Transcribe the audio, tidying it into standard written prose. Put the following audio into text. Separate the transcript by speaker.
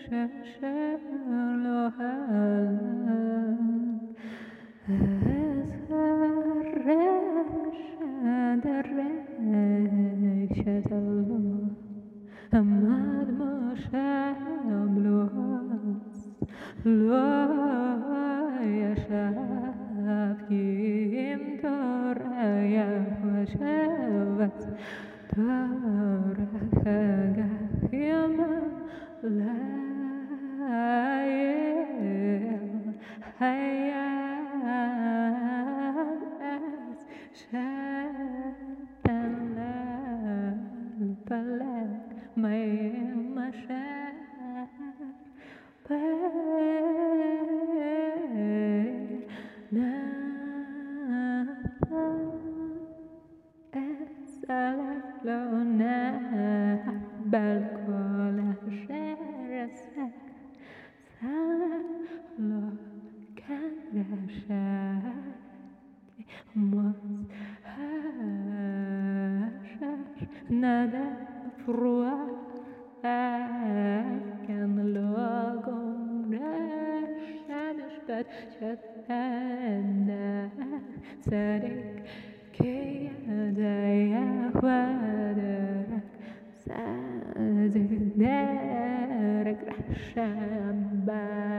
Speaker 1: Amad Moshe Bluas Lo Yashav Kim Torah Yahweh Torah Chagachim Layel Hayal Es Shetan Palek Mayim Asher לא נבל כל אשר עשה סלח לו כאן רשעתי מוץ אשר נדף רוח כאן לא גומרש המשפט שתנך צדיק כי ידייך ודרך צדיק דרך רשע